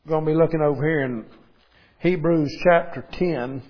going to be looking over here in Hebrews chapter 10.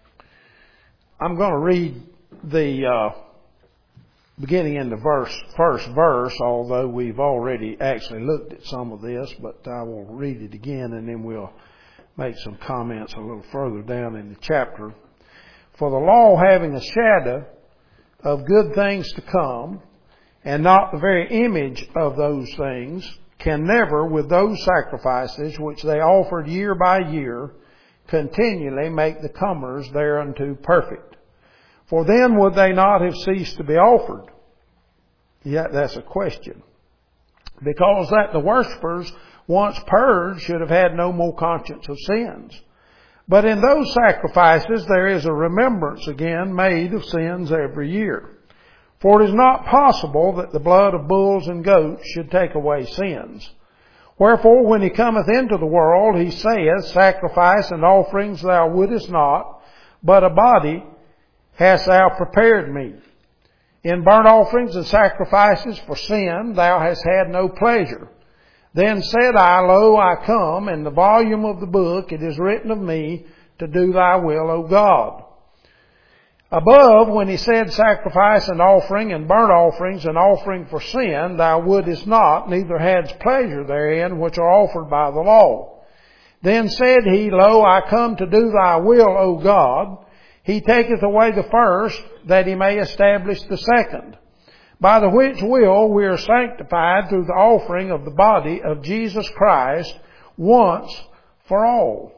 I'm going to read the beginning in the first verse, although we've already actually looked at some of this, but I will read it again and then we'll make some comments a little further down in the chapter. For the law, having a shadow of good things to come, and not the very image of those things, can never, with those sacrifices which they offered year by year, continually make the comers thereunto perfect. For then would they not have ceased to be offered? Yet that's a question. Because that the worshippers, once purged, should have had no more conscience of sins. But in those sacrifices there is a remembrance again made of sins every year. For it is not possible that the blood of bulls and goats should take away sins. Wherefore, when he cometh into the world, he saith, Sacrifice and offerings thou wouldest not, but a body hast thou prepared me. In burnt offerings and sacrifices for sin thou hast had no pleasure. Then said I, Lo, I come, in the volume of the book it is written of me, to do thy will, O God. Above, when he said sacrifice and offering and burnt offerings and offering for sin, thou wouldest not, neither hadst pleasure therein, which are offered by the law. Then said he, Lo, I come to do thy will, O God. He taketh away the first, that he may establish the second. By the which will we are sanctified through the offering of the body of Jesus Christ once for all.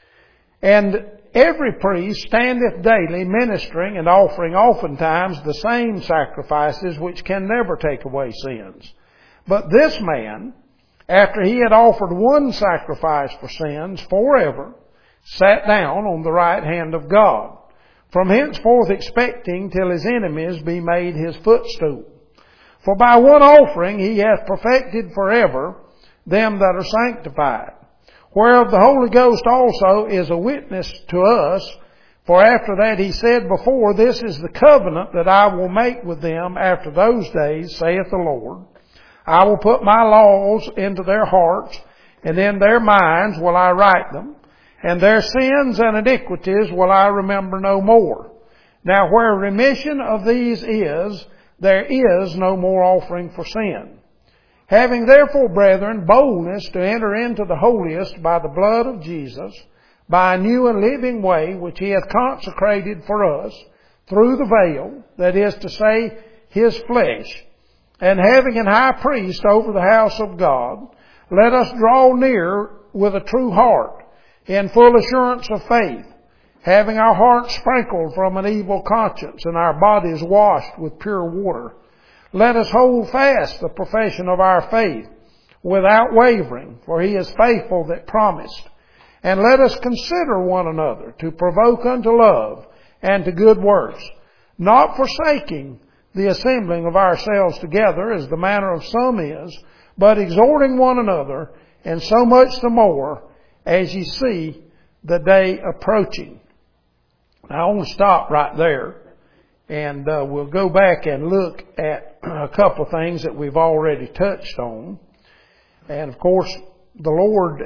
And every priest standeth daily ministering and offering oftentimes the same sacrifices which can never take away sins. But this man, after he had offered one sacrifice for sins forever, sat down on the right hand of God, from henceforth expecting till his enemies be made his footstool. For by one offering he hath perfected forever them that are sanctified. Whereof the Holy Ghost also is a witness to us. For after that he said before, This is the covenant that I will make with them after those days, saith the Lord. I will put my laws into their hearts, and in their minds will I write them, and their sins and iniquities will I remember no more. Now where remission of these is, there is no more offering for sin. Having therefore, brethren, boldness to enter into the holiest by the blood of Jesus, by a new and living way which he hath consecrated for us, through the veil, that is to say, his flesh, and having an high priest over the house of God, let us draw near with a true heart, in full assurance of faith, having our hearts sprinkled from an evil conscience, and our bodies washed with pure water. Let us hold fast the profession of our faith without wavering, for he is faithful that promised. And let us consider one another to provoke unto love and to good works, not forsaking the assembling of ourselves together as the manner of some is, but exhorting one another, and so much the more as ye see the day approaching. Now I want to stop right there. And we'll go back and look at a couple of things that we've already touched on. And of course, the Lord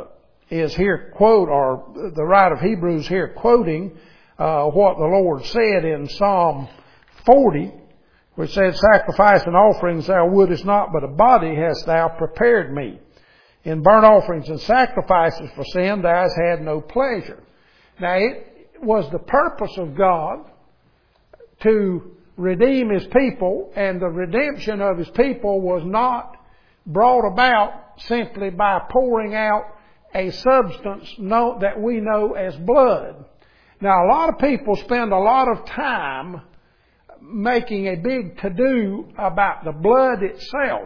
is here the writer of Hebrews here quoting what the Lord said in Psalm 40, which said, Sacrifice and offerings thou wouldest not, but a body hast thou prepared me. In burnt offerings and sacrifices for sin thou hast had no pleasure. Now it was the purpose of God to redeem his people, and the redemption of his people was not brought about simply by pouring out a substance that we know as blood. Now a lot of people spend a lot of time making a big to-do about the blood itself,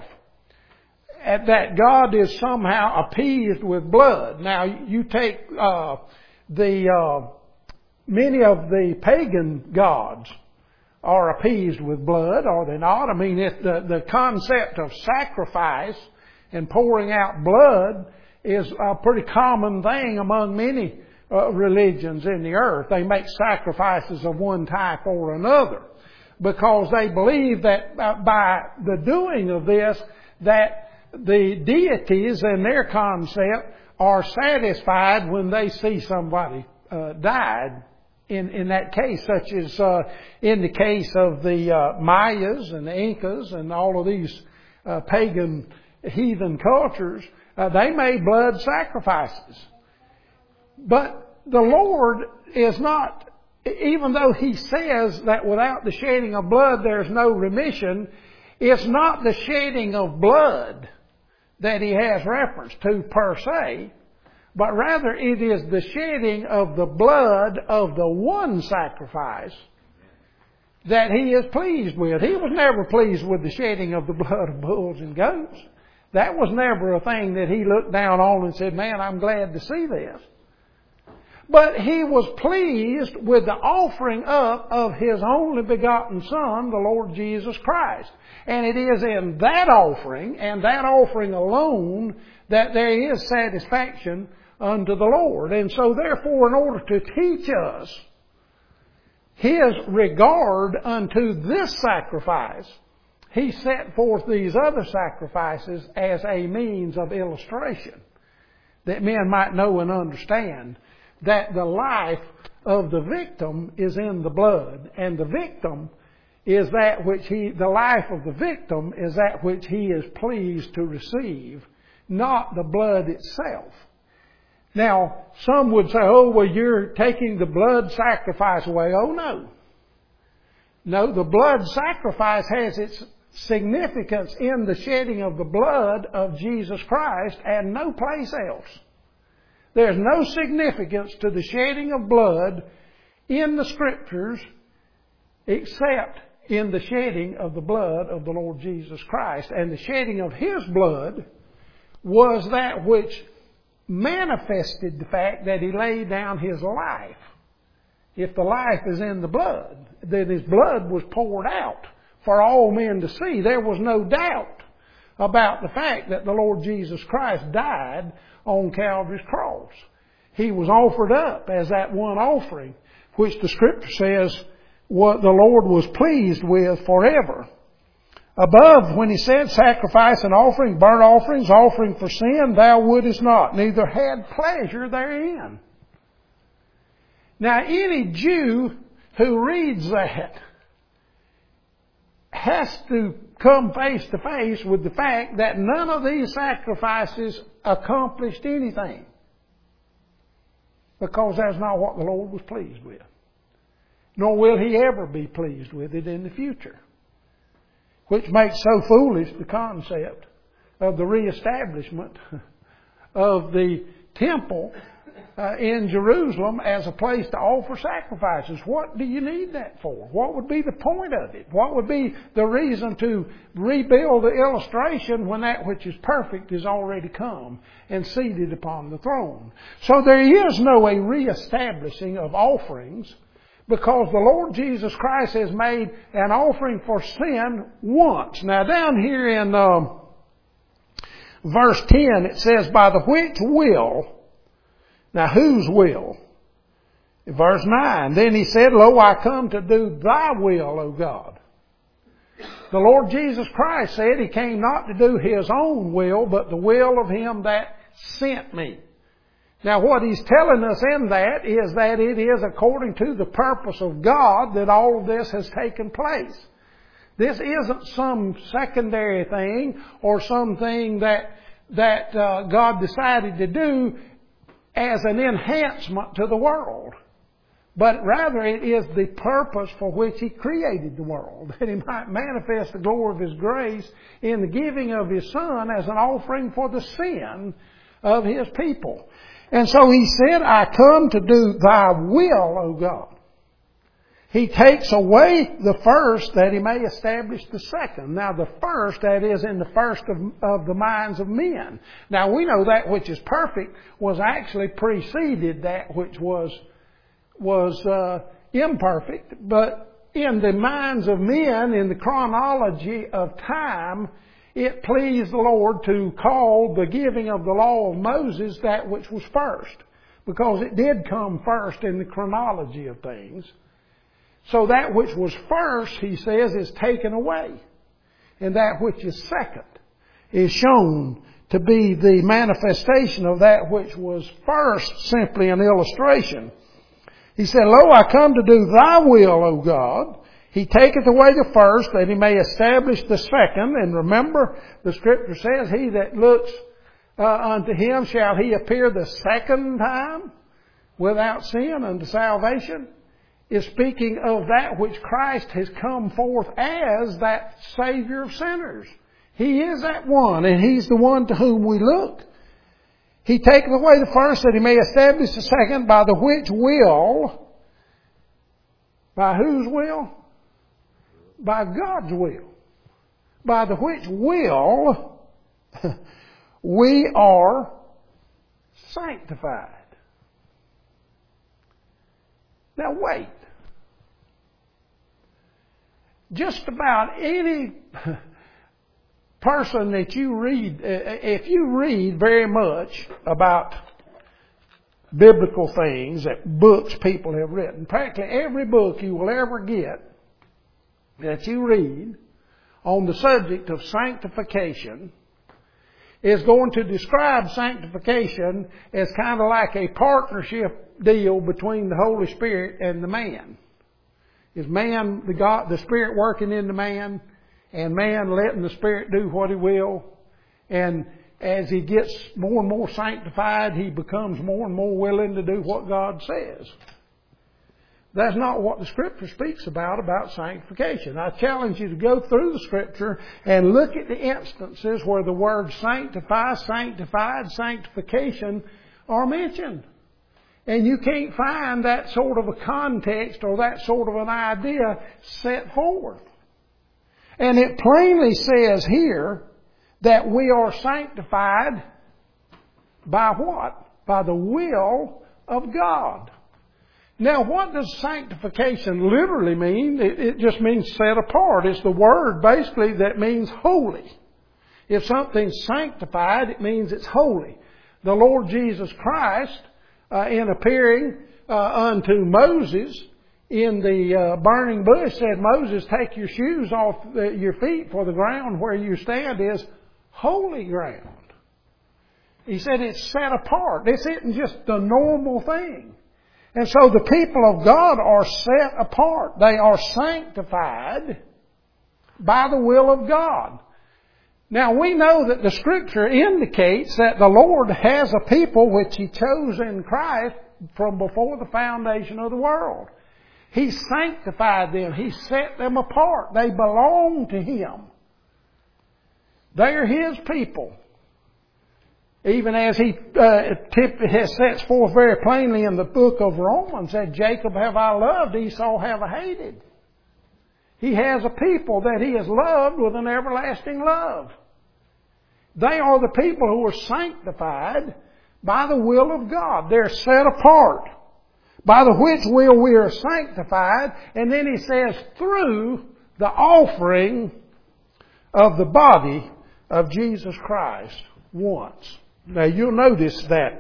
that God is somehow appeased with blood. Now you take many of the pagan gods are appeased with blood, are they not? I mean, the concept of sacrifice and pouring out blood is a pretty common thing among many religions in the earth. They make sacrifices of one type or another because they believe that by the doing of this, that the deities in their concept are satisfied when they see somebody died in that case, such as in the case of the Mayas and the Incas and all of these pagan heathen cultures. They made blood sacrifices. But the Lord is not, even though He says that without the shedding of blood there's no remission, it's not the shedding of blood that He has reference to per se, but rather it is the shedding of the blood of the one sacrifice that He is pleased with. He was never pleased with the shedding of the blood of bulls and goats. That was never a thing that He looked down on and said, man, I'm glad to see this. But He was pleased with the offering up of His only begotten Son, the Lord Jesus Christ. And it is in that offering, and that offering alone, that there is satisfaction unto the Lord. And so therefore, in order to teach us His regard unto this sacrifice, He set forth these other sacrifices as a means of illustration, that men might know and understand that the life of the victim is in the blood, and the victim is that which the life of the victim is that which He is pleased to receive, not the blood itself. Now, some would say, oh, well, you're taking the blood sacrifice away. Oh, no. No, the blood sacrifice has its significance in the shedding of the blood of Jesus Christ and no place else. There's no significance to the shedding of blood in the Scriptures except in the shedding of the blood of the Lord Jesus Christ. And the shedding of His blood was that which manifested the fact that He laid down His life. If the life is in the blood, then His blood was poured out for all men to see. There was no doubt about the fact that the Lord Jesus Christ died on Calvary's cross. He was offered up as that one offering, which the Scripture says what the Lord was pleased with forever. Above, when He said, sacrifice and offering, burnt offerings, offering for sin, thou wouldest not, neither had pleasure therein. Now, any Jew who reads that has to come face to face with the fact that none of these sacrifices accomplished anything, because that's not what the Lord was pleased with. Nor will He ever be pleased with it in the future. Which makes so foolish the concept of the reestablishment of the temple in Jerusalem as a place to offer sacrifices. What do you need that for? What would be the point of it? What would be the reason to rebuild the illustration when that which is perfect is already come and seated upon the throne? So there is no a reestablishing of offerings, because the Lord Jesus Christ has made an offering for sin once. Now down here in verse 10 it says, by the which will. Now whose will? Verse 9, then He said, lo, I come to do Thy will, O God. The Lord Jesus Christ said He came not to do His own will, but the will of Him that sent Me. Now what He's telling us in that is that it is according to the purpose of God that all of this has taken place. This isn't some secondary thing or something that God decided to do as an enhancement to the world. But rather it is the purpose for which He created the world, that He might manifest the glory of His grace in the giving of His Son as an offering for the sin of His people. And so He said, I come to do Thy will, O God. He takes away the first that He may establish the second. Now the first, that is in the first of the minds of men. Now we know that which is perfect was actually preceded that which was imperfect. But in the minds of men, in the chronology of time, it pleased the Lord to call the giving of the law of Moses that which was first, because it did come first in the chronology of things. So that which was first, He says, is taken away. And that which is second is shown to be the manifestation of that which was first simply an illustration. He said, Lo, I come to do thy will, O God. He taketh away the first, that he may establish the second. And remember, the Scripture says, He that looks unto him shall he appear the second time without sin unto salvation. Is speaking of that which Christ has come forth as that Savior of sinners. He is that one, and He's the one to whom we look. He taketh away the first, that he may establish the second, by the which will, by whose will? By God's will. By the which will, we are sanctified. Now wait. Just about any person that you read, if you read very much about biblical things, that books people have written, practically every book you will ever get that you read on the subject of sanctification is going to describe sanctification as kind of like a partnership deal between the Holy Spirit and the man. Is man, the Spirit working in the man, and man letting the Spirit do what He will. And as he gets more and more sanctified, he becomes more and more willing to do what God says. That's not what the Scripture speaks about sanctification. I challenge you to go through the Scripture and look at the instances where the words sanctify, sanctified, sanctification are mentioned. And you can't find that sort of a context or that sort of an idea set forth. And it plainly says here that we are sanctified by what? By the will of God. Now, what does sanctification literally mean? It just means set apart. It's the word basically that means holy. If something's sanctified, it means it's holy. The Lord Jesus Christ, in appearing unto Moses in the burning bush, said, Moses, take your shoes off your feet, for the ground where you stand is holy ground. He said it's set apart. This isn't just the normal thing. And so the people of God are set apart. They are sanctified by the will of God. Now we know that the Scripture indicates that the Lord has a people which He chose in Christ from before the foundation of the world. He sanctified them. He set them apart. They belong to Him. They are His people. Even as He sets forth very plainly in the book of Romans, that Jacob have I loved, Esau have I hated. He has a people that He has loved with an everlasting love. They are the people who are sanctified by the will of God. They're set apart. By the which will we are sanctified. And then He says, through the offering of the body of Jesus Christ once. Now you'll notice that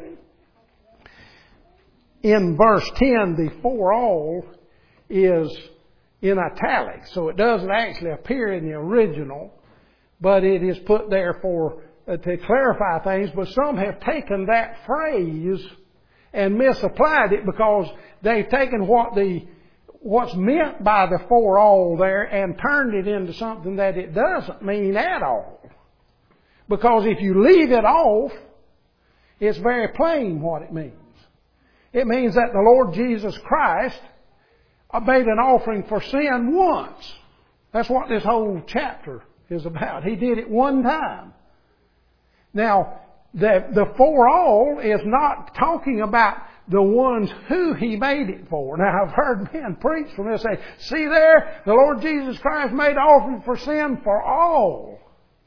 in verse 10, the for all is in italics. So it doesn't actually appear in the original, but it is put there for to clarify things. But some have taken that phrase and misapplied it because they've taken what's meant by the for all there and turned it into something that it doesn't mean at all. Because if you leave it off, it's very plain what it means. It means that the Lord Jesus Christ made an offering for sin once. That's what this whole chapter is about. He did it one time. Now, the for all is not talking about the ones who He made it for. Now, I've heard men preach from this say, see there, the Lord Jesus Christ made an offering for sin for all.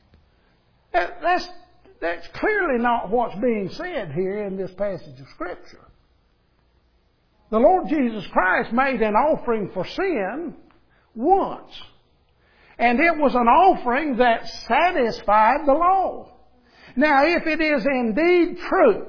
That's clearly not what's being said here in this passage of Scripture. The Lord Jesus Christ made an offering for sin once. And it was an offering that satisfied the law. Now, if it is indeed true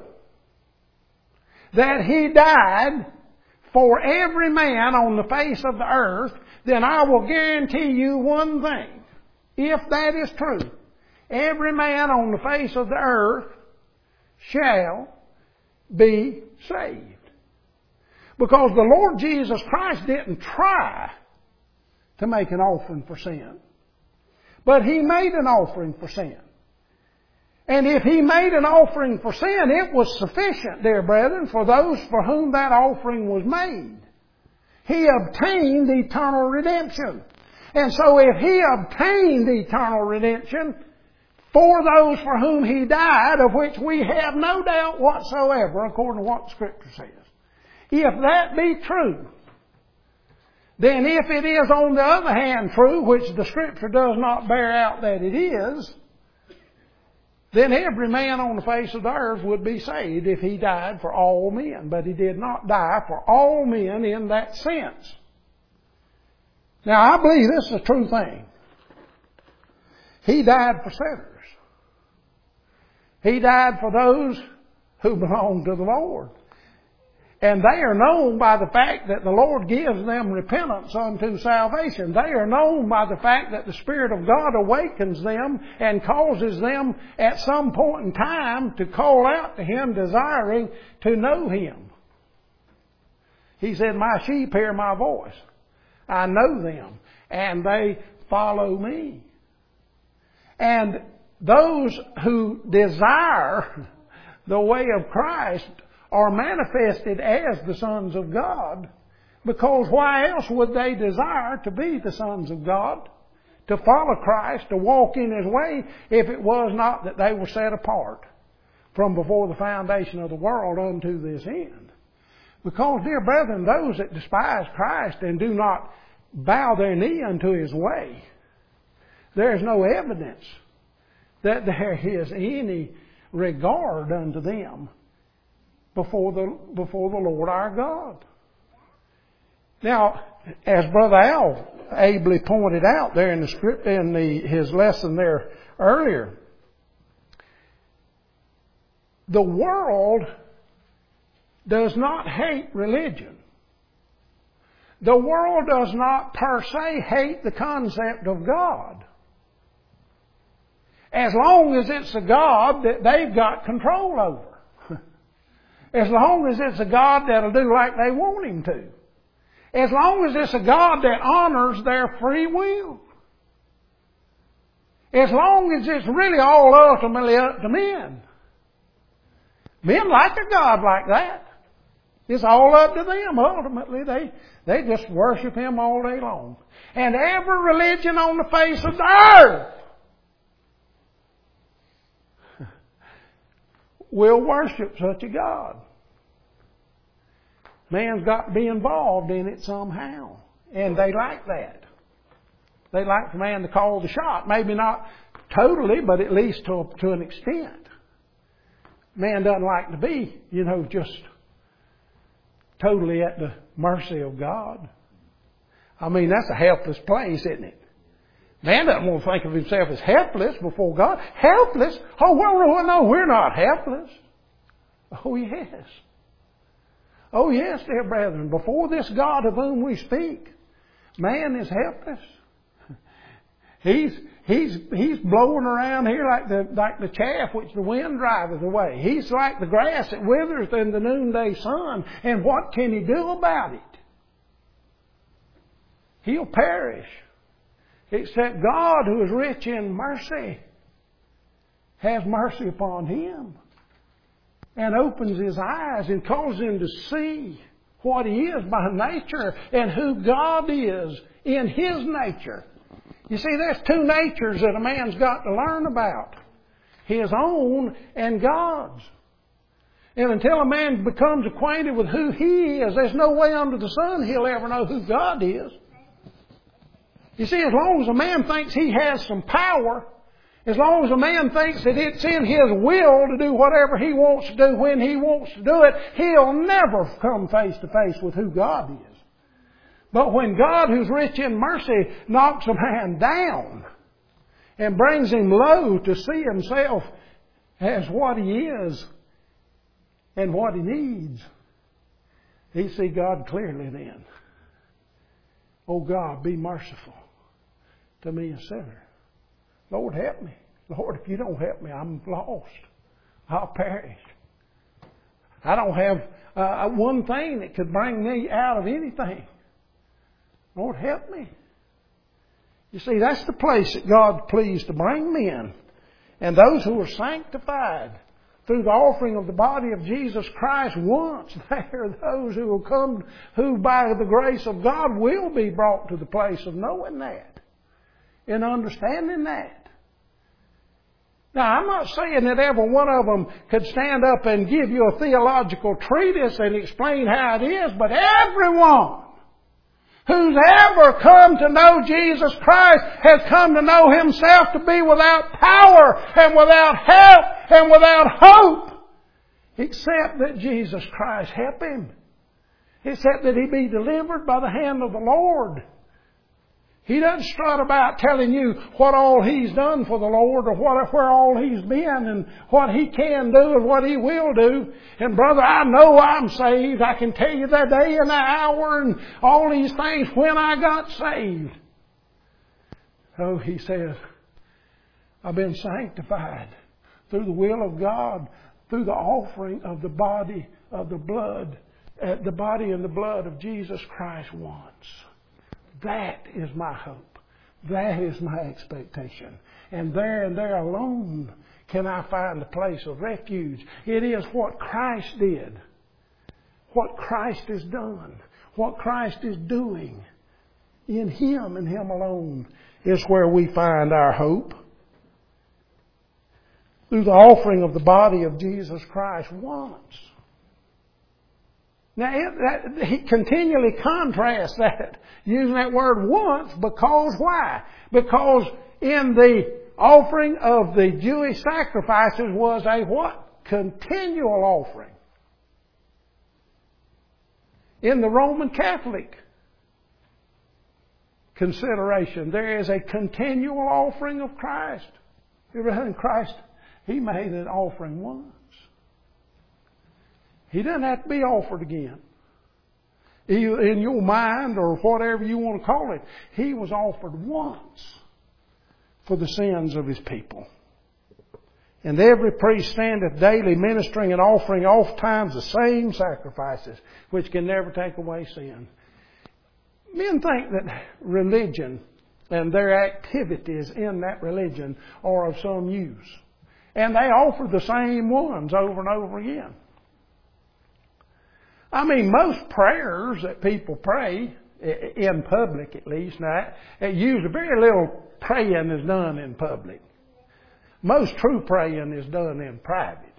that He died for every man on the face of the earth, then I will guarantee you one thing. If that is true, every man on the face of the earth shall be saved. Because the Lord Jesus Christ didn't try to make an offering for sin, but He made an offering for sin. And if He made an offering for sin, it was sufficient, dear brethren, for those for whom that offering was made. He obtained eternal redemption. And so if He obtained eternal redemption for those for whom He died, of which we have no doubt whatsoever, according to what the Scripture says, if that be true, then if it is on the other hand true, which the Scripture does not bear out that it is, then every man on the face of the earth would be saved if He died for all men. But He did not die for all men in that sense. Now, I believe this is a true thing. He died for sinners. He died for those who belong to the Lord. And they are known by the fact that the Lord gives them repentance unto salvation. They are known by the fact that the Spirit of God awakens them and causes them at some point in time to call out to Him, desiring to know Him. He said, "My sheep hear my voice. I know them, and they follow me." And those who desire the way of Christ are manifested as the sons of God, because why else would they desire to be the sons of God, to follow Christ, to walk in His way, if it was not that they were set apart from before the foundation of the world unto this end? Because, dear brethren, those that despise Christ and do not bow their knee unto His way, there is no evidence that there is any regard unto them before the Lord our God. Now, as Brother Al ably pointed out there in the script, his lesson there earlier, the world does not hate religion. The world does not per se hate the concept of God, as long as it's a God that they've got control over. As long as it's a God that'll do like they want Him to. As long as it's a God that honors their free will. As long as it's really all ultimately up to men. Men like a God like that. It's all up to them. Ultimately, they just worship Him all day long. And every religion on the face of the earth will worship such a God. Man's got to be involved in it somehow. And they like that. They like for man to call the shot. Maybe not totally, but at least to an extent. Man doesn't like to be, just totally at the mercy of God. I mean, that's a helpless place, isn't it? Man doesn't want to think of himself as helpless before God. Helpless? Oh, well, no, we're not helpless. Oh, yes. Oh, yes, dear brethren. Before this God of whom we speak, man is helpless. He's blowing around here like the chaff which the wind driveth away. He's like the grass that withereth in the noonday sun. And what can he do about it? He'll perish. Except God, who is rich in mercy, has mercy upon him and opens his eyes and causes him to see what he is by nature and who God is in his nature. You see, there's two natures that a man's got to learn about. His own and God's. And until a man becomes acquainted with who he is, there's no way under the sun he'll ever know who God is. You see, as long as a man thinks he has some power, as long as a man thinks that it's in his will to do whatever he wants to do when he wants to do it, he'll never come face to face with who God is. But when God, who's rich in mercy, knocks a man down and brings him low to see himself as what he is and what he needs, he sees God clearly then. Oh God, be merciful to me, a sinner. Lord, help me. Lord, if you don't help me, I'm lost. I'll perish. I don't have one thing that could bring me out of anything. Lord, help me. You see, that's the place that God's pleased to bring men. And those who are sanctified through the offering of the body of Jesus Christ once, they are those who will come, who by the grace of God will be brought to the place of knowing that and understanding that. Now, I'm not saying that every one of them could stand up and give you a theological treatise and explain how it is, but everyone who's ever come to know Jesus Christ has come to know himself to be without power and without help and without hope, except that Jesus Christ help him, except that he be delivered by the hand of the Lord. He doesn't strut about telling you what all he's done for the Lord or where all he's been and what he can do and what he will do. And brother, I know I'm saved. I can tell you the day and the hour and all these things when I got saved. So he says, I've been sanctified through the will of God, through the offering of the body of the blood, the body and the blood of Jesus Christ once. That is my hope. That is my expectation. And there alone can I find a place of refuge. It is what Christ did. What Christ has done. What Christ is doing. In Him and Him alone is where we find our hope. Through the offering of the body of Jesus Christ once. Now, he continually contrasts that, using that word once, because why? Because in the offering of the Jewish sacrifices was a what? Continual offering. In the Roman Catholic consideration, there is a continual offering of Christ. In Christ, He made an offering once. He doesn't have to be offered again. In your mind or whatever you want to call it, He was offered once for the sins of His people. And every priest standeth daily ministering and offering oft times the same sacrifices, which can never take away sin. Men think that religion and their activities in that religion are of some use. And they offer the same ones over and over again. I mean, most prayers that people pray, in public at least, now, usually very little praying is done in public. Most true praying is done in private.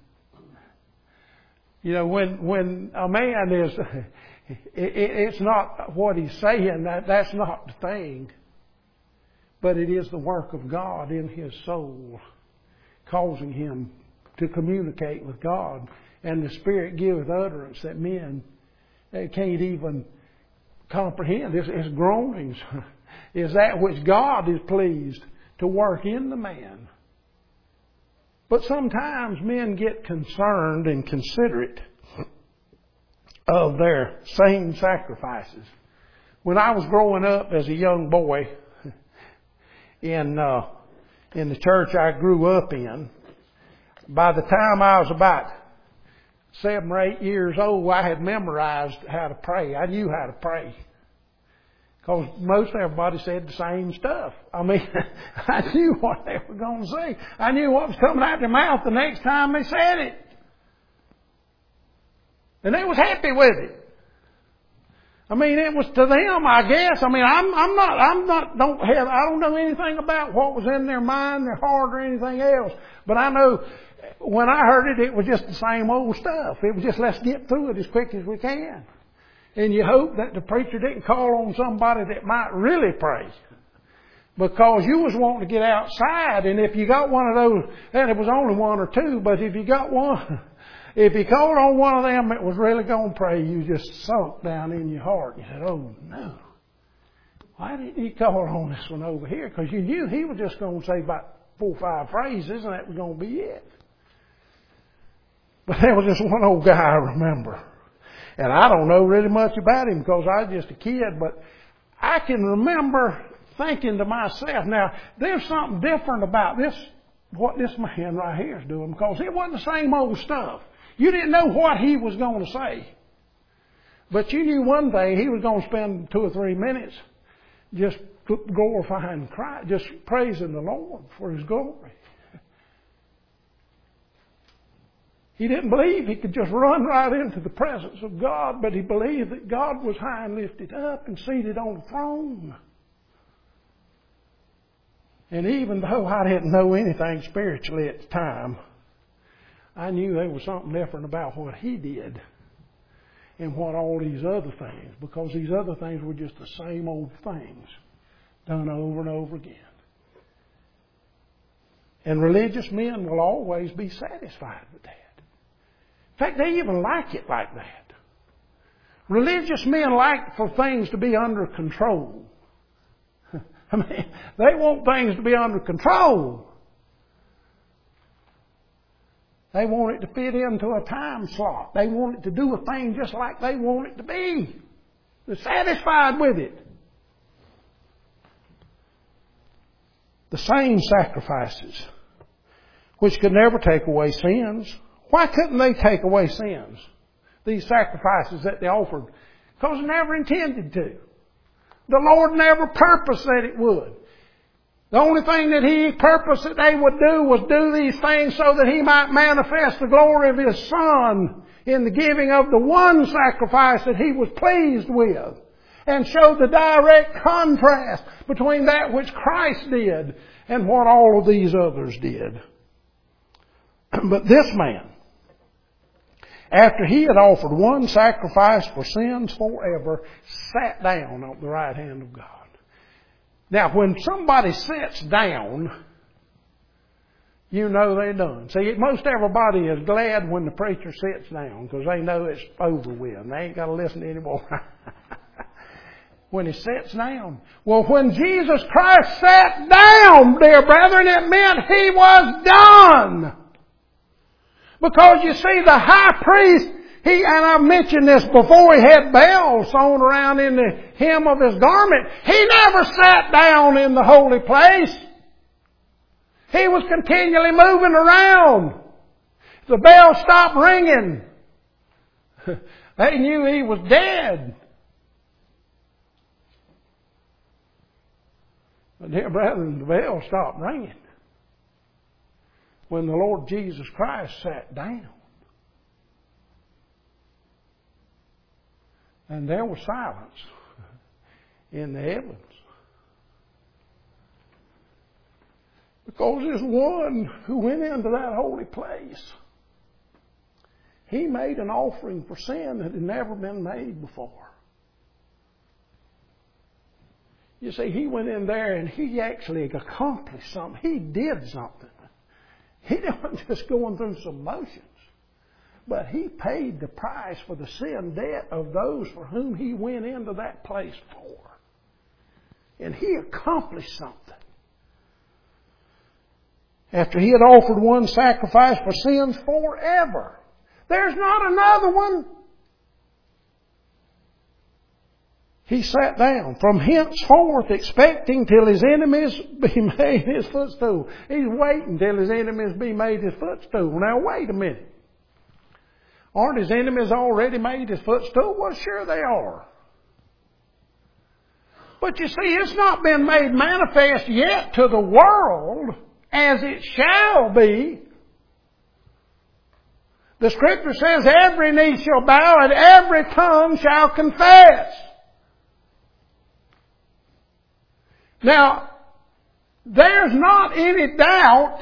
You know, when a man is, it's not what he's saying, that's not the thing. But it is the work of God in his soul, causing him to communicate with God. And the Spirit giveth utterance that men can't even comprehend. His groanings is that which God is pleased to work in the man. But sometimes men get concerned and considerate of their same sacrifices. When I was growing up as a young boy in the church I grew up in, by the time I was about 7 or 8 years old, I had memorized how to pray. I knew how to pray. Because most everybody said the same stuff. I mean, I knew what they were going to say. I knew what was coming out their mouth the next time they said it. And they was happy with it. I mean, it was to them, I guess. I mean, I don't know anything about what was in their mind, their heart, or anything else. But I know when I heard it, it was just the same old stuff. It was just, let's get through it as quick as we can. And you hope that the preacher didn't call on somebody that might really pray. Because you was wanting to get outside, and if you got one of those, and it was only 1 or 2, but if you got one, if you called on one of them that was really going to pray, you just sunk down in your heart. You said, oh no. Why didn't he call on this one over here? Because you knew he was just going to say about 4 or 5 phrases, and that was going to be it. But there was this one old guy I remember. And I don't know really much about him because I was just a kid, but I can remember thinking to myself, now, there's something different about this what this man right here is doing, because it wasn't the same old stuff. You didn't know what he was going to say. But you knew one thing, he was going to spend 2 or 3 minutes just glorifying Christ, just praising the Lord for His glory. He didn't believe he could just run right into the presence of God, but he believed that God was high and lifted up and seated on the throne. And even though I didn't know anything spiritually at the time, I knew there was something different about what he did and what all these other things, because these other things were just the same old things done over and over again. And religious men will always be satisfied with that. In fact, they even like it like that. Religious men like for things to be under control. I mean, they want things to be under control. They want it to fit into a time slot. They want it to do a thing just like they want it to be. They're satisfied with it. The same sacrifices, which could never take away sins. Why couldn't they take away sins? These sacrifices that they offered. Because they never intended to. The Lord never purposed that it would. The only thing that He purposed that they would do was do these things so that He might manifest the glory of His Son in the giving of the one sacrifice that He was pleased with. And show the direct contrast between that which Christ did and what all of these others did. But this man, after he had offered one sacrifice for sins forever, sat down on the right hand of God. Now, when somebody sits down, you know they're done. See, most everybody is glad when the preacher sits down because they know it's over with and they ain't got to listen anymore. When he sits down. Well, when Jesus Christ sat down, dear brethren, it meant He was done. Because you see, the high priest, and I've mentioned this before, he had bells sewn around in the hem of his garment. He never sat down in the holy place. He was continually moving around. The bell stopped ringing. They knew he was dead. But dear brethren, the bell stopped ringing when the Lord Jesus Christ sat down. And there was silence in the heavens. Because there's one who went into that holy place. He made an offering for sin that had never been made before. You see, He went in there and He actually accomplished something. He did something. He wasn't just going through some motions. But He paid the price for the sin debt of those for whom He went into that place for. And He accomplished something. After He had offered one sacrifice for sins forever. There's not another one. He sat down, from henceforth expecting till His enemies be made His footstool. He's waiting till His enemies be made His footstool. Now wait a minute. Aren't His enemies already made His footstool? Well, sure they are. But you see, it's not been made manifest yet to the world as it shall be. The Scripture says every knee shall bow and every tongue shall confess. Now, there's not any doubt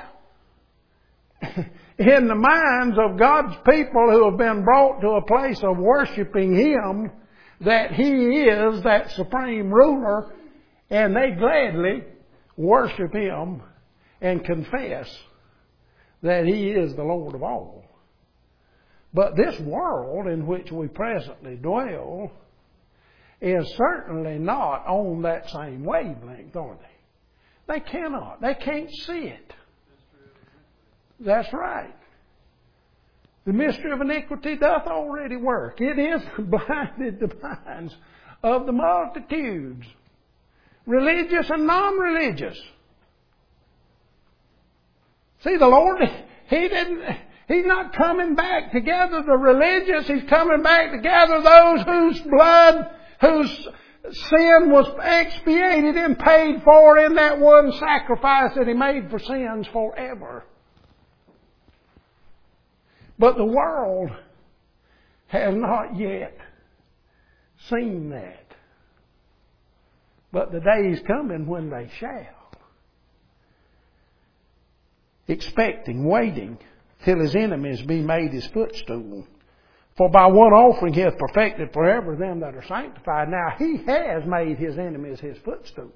in the minds of God's people who have been brought to a place of worshiping Him that He is that supreme ruler, and they gladly worship Him and confess that He is the Lord of all. But this world in which we presently dwell is certainly not on that same wavelength, are they? They cannot. They can't see it. That's right. The mystery of iniquity doth already work. It is blinded the minds of the multitudes, religious and non-religious. See, the Lord, He's not coming back to gather the religious. He's coming back to gather those whose blood, whose sin was expiated and paid for in that one sacrifice that He made for sins forever. But the world has not yet seen that. But the day is coming when they shall. Expecting, waiting, till His enemies be made His footstool. For by one offering He hath perfected forever them that are sanctified. Now He has made His enemies His footstool.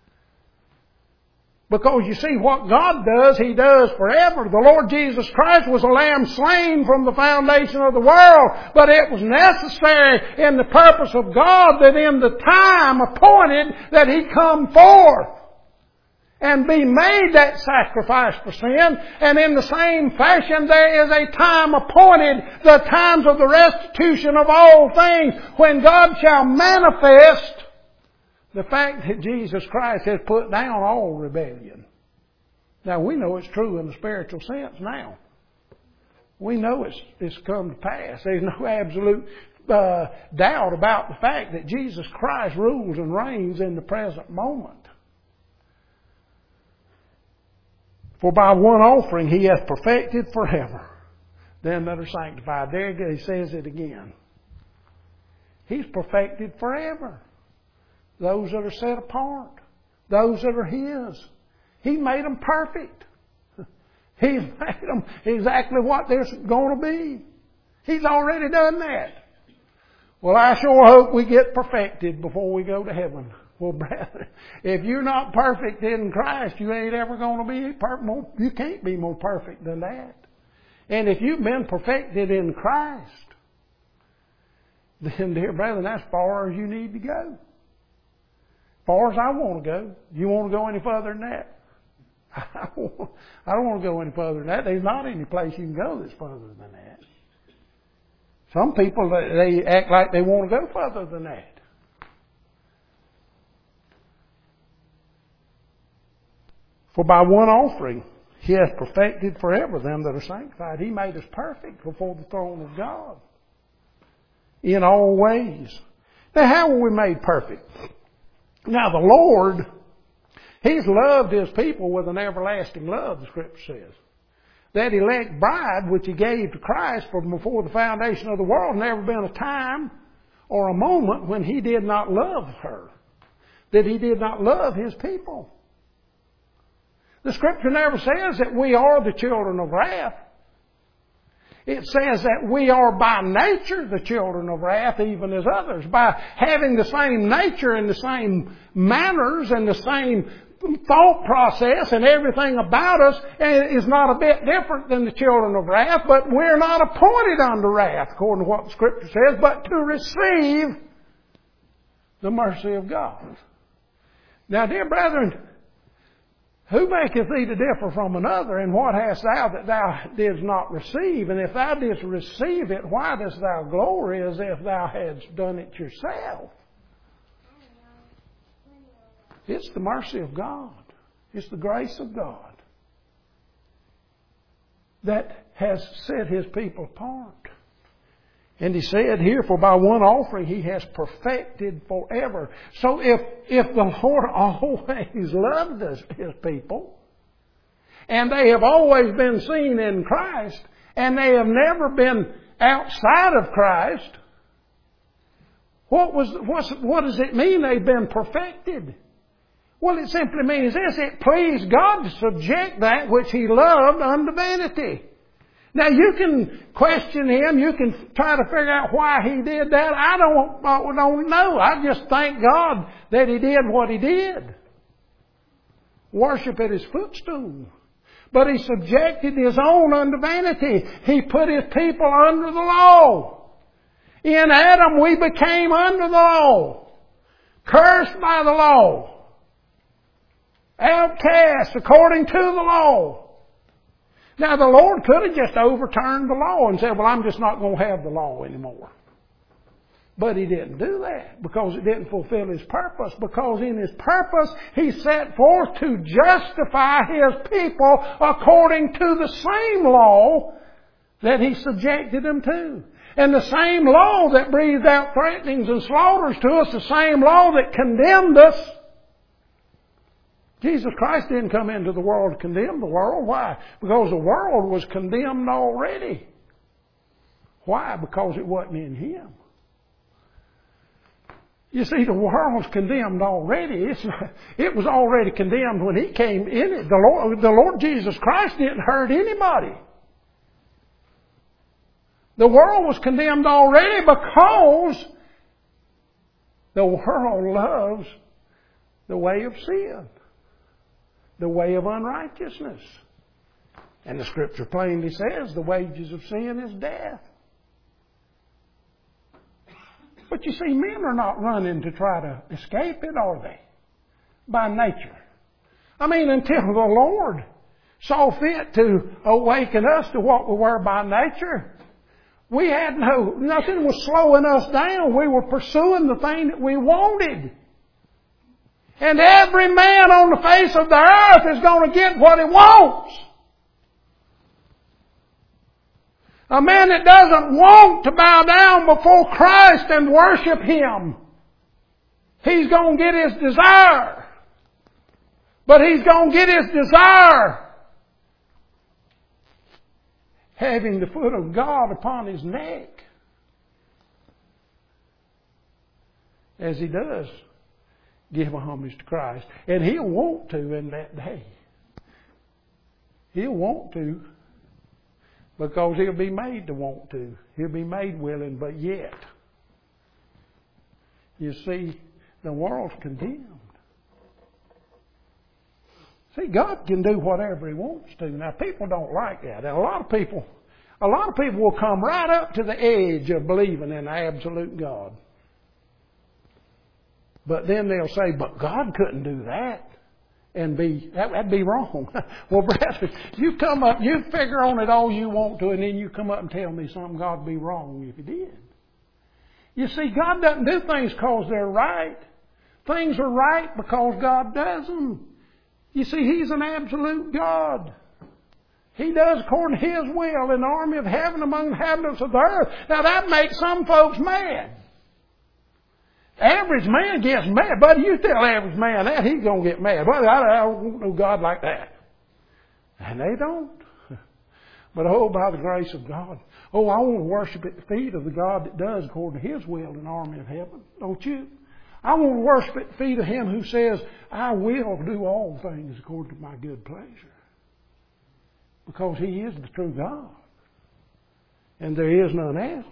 Because you see, what God does, He does forever. The Lord Jesus Christ was a lamb slain from the foundation of the world. But it was necessary in the purpose of God that in the time appointed that He come forth and be made that sacrifice for sin. And in the same fashion, there is a time appointed, the times of the restitution of all things, when God shall manifest the fact that Jesus Christ has put down all rebellion. Now, we know it's true in the spiritual sense now. We know it's come to pass. There's no absolute doubt about the fact that Jesus Christ rules and reigns in the present moment. For by one offering He hath perfected forever them that are sanctified. There He says it again. He's perfected forever those that are set apart, those that are His. He made them perfect. He's made them exactly what they're going to be. He's already done that. Well, I sure hope we get perfected before we go to heaven. Well, brother, if you're not perfect in Christ, you ain't ever going to be perfect. You can't be more perfect than that. And if you've been perfected in Christ, then, dear brother, that's as far as you need to go. As far as I want to go. You want to go any further than that? I don't want to go any further than that. There's not any place you can go that's further than that. Some people, they act like they want to go further than that. For by one offering He hath perfected forever them that are sanctified. He made us perfect before the throne of God in all ways. Now, how were we made perfect? Now, the Lord, He's loved His people with an everlasting love, the Scripture says. That elect bride which He gave to Christ from before the foundation of the world, never been a time or a moment when He did not love her. That He did not love His people. The Scripture never says that we are the children of wrath. It says that we are by nature the children of wrath, even as others. By having the same nature and the same manners and the same thought process and everything about us is not a bit different than the children of wrath, but we're not appointed unto wrath, according to what the Scripture says, but to receive the mercy of God. Now, dear brethren, who maketh thee to differ from another? And what hast thou that thou didst not receive? And if thou didst receive it, why dost thou glory as if thou hadst done it yourself? It's the mercy of God. It's the grace of God that has set His people apart. And He said here, for by one offering He has perfected forever. So if the Lord always loved His people, and they have always been seen in Christ, and they have never been outside of Christ, what does it mean they've been perfected? Well, it simply means this: it pleased God to subject that which He loved unto vanity. Now, you can question Him. You can try to figure out why He did that. I don't know. I just thank God that He did what He did. Worship at His footstool. But He subjected His own unto vanity. He put His people under the law. In Adam, we became under the law. Cursed by the law. Outcast according to the law. Now, the Lord could have just overturned the law and said, well, I'm just not going to have the law anymore. But He didn't do that because it didn't fulfill His purpose. Because in His purpose, He set forth to justify His people according to the same law that He subjected them to. And the same law that breathed out threatenings and slaughters to us, the same law that condemned us. Jesus Christ didn't come into the world to condemn the world. Why? Because the world was condemned already. Why? Because it wasn't in Him. You see, the world was condemned already. It was already condemned when He came in it. The Lord Jesus Christ didn't hurt anybody. The world was condemned already because the world loves the way of sin, the way of unrighteousness. And the Scripture plainly says the wages of sin is death. But you see, men are not running to try to escape it, are they? By nature. I mean, until the Lord saw fit to awaken us to what we were by nature, we had nothing was slowing us down. We were pursuing the thing that we wanted. And every man on the face of the earth is going to get what he wants. A man that doesn't want to bow down before Christ and worship Him, he's going to get his desire. But he's going to get his desire having the foot of God upon his neck. As he does give a homage to Christ. And he'll want to in that day. He'll want to. Because he'll be made to want to. He'll be made willing, but yet. You see, the world's condemned. See, God can do whatever He wants to. Now, people don't like that. And a lot of people will come right up to the edge of believing in an absolute God. But then they'll say, but God couldn't do that. And that'd be wrong. Well, brethren, you come up, you figure on it all you want to, and then you come up and tell me something God'd be wrong if He did. You see, God doesn't do things because they're right. Things are right because God does them. You see, He's an absolute God. He does according to His will in the army of heaven among the inhabitants of the earth. Now that makes some folks mad. Average man gets mad. Buddy, you tell average man that, he's going to get mad. Buddy, I don't want no God like that. And they don't. But by the grace of God. I want to worship at the feet of the God that does according to His will in the army of heaven. Don't you? I want to worship at the feet of Him who says, I will do all things according to my good pleasure. Because He is the true God. And there is none else.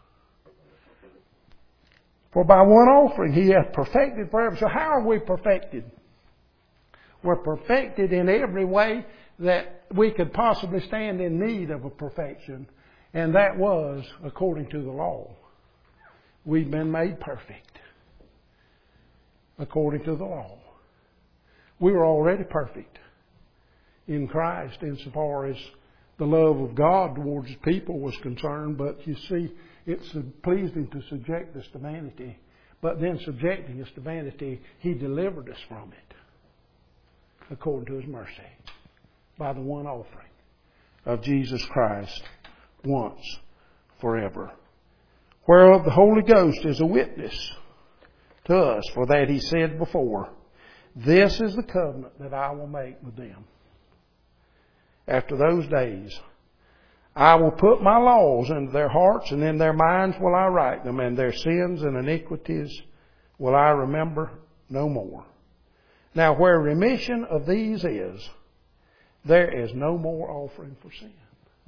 For by one offering He hath perfected forever. So how are we perfected? We're perfected in every way that we could possibly stand in need of a perfection. And that was according to the law. We've been made perfect. According to the law. We were already perfect in Christ insofar as the love of God towards His people was concerned. But you see, it's pleased Him to subject us to vanity. But then subjecting us to vanity, He delivered us from it. According to His mercy. By the one offering of Jesus Christ once forever. Whereof the Holy Ghost is a witness to us. For that He said before, this is the covenant that I will make with them. After those days, I will put my laws into their hearts, and in their minds will I write them, and their sins and iniquities will I remember no more. Now where remission of these is, there is no more offering for sin.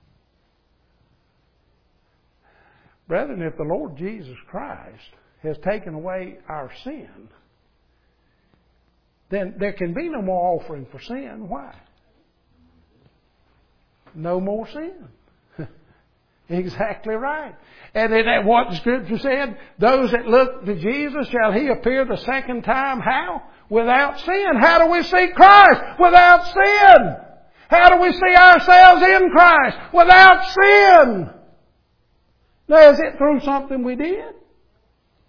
Brethren, if the Lord Jesus Christ has taken away our sin, then there can be no more offering for sin. Why? No more sin. Exactly right. And then what the Scripture said, those that look to Jesus, shall He appear the second time. How? Without sin. How do we see Christ? Without sin. How do we see ourselves in Christ? Without sin. Now, is it through something we did?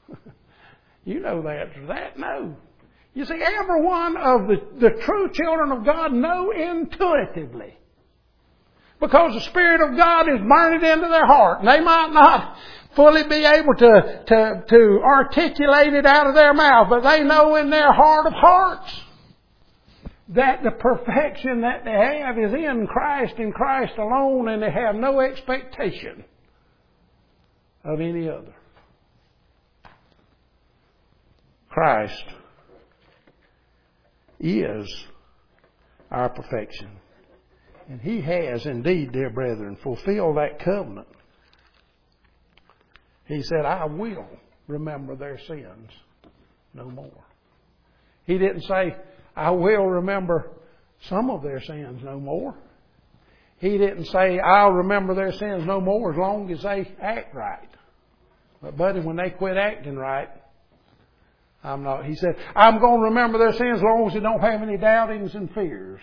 You know the answer to that. No. You see, every one of the true children of God know intuitively. Because the Spirit of God is burning into their heart. And they might not fully be able to articulate it out of their mouth, but they know in their heart of hearts that the perfection that they have is in Christ alone, and they have no expectation of any other. Christ is our perfection. And He has indeed, dear brethren, fulfilled that covenant. He said, I will remember their sins no more. He didn't say, I will remember some of their sins no more. He didn't say, I'll remember their sins no more as long as they act right. But buddy, when they quit acting right, I'm not. He said, I'm going to remember their sins as long as they don't have any doubtings and fears.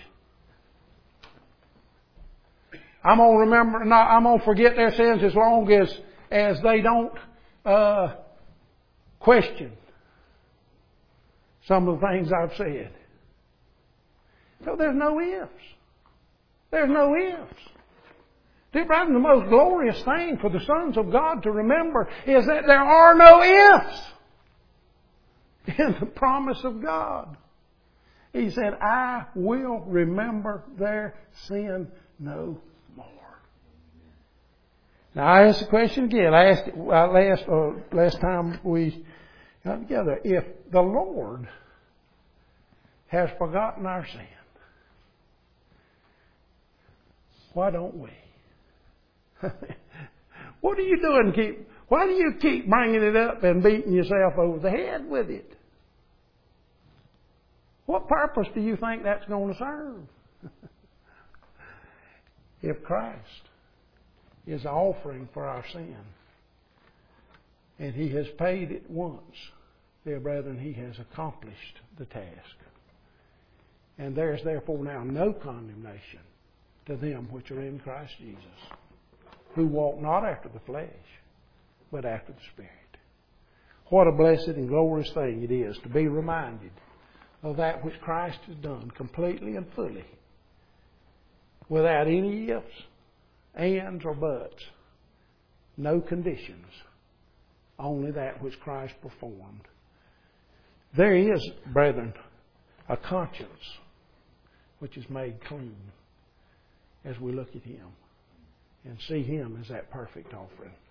I'm going to forget their sins as long as they don't question some of the things I've said. So there's no ifs. There's no ifs. Dear brother, the most glorious thing for the sons of God to remember is that there are no ifs in the promise of God. He said, I will remember their sin no more. Now I asked the question again. I asked it last time we got together. If the Lord has forgotten our sin, why don't we? What are you doing? Why do you keep bringing it up and beating yourself over the head with it? What purpose do you think that's going to serve? If Christ is offering for our sin, and He has paid it once, dear brethren, He has accomplished the task. And there is therefore now no condemnation to them which are in Christ Jesus, who walk not after the flesh, but after the Spirit. What a blessed and glorious thing it is to be reminded of that which Christ has done completely and fully, without any ifs, ands, or buts. No conditions. Only that which Christ performed. There is, brethren, a conscience which is made clean as we look at Him and see Him as that perfect offering.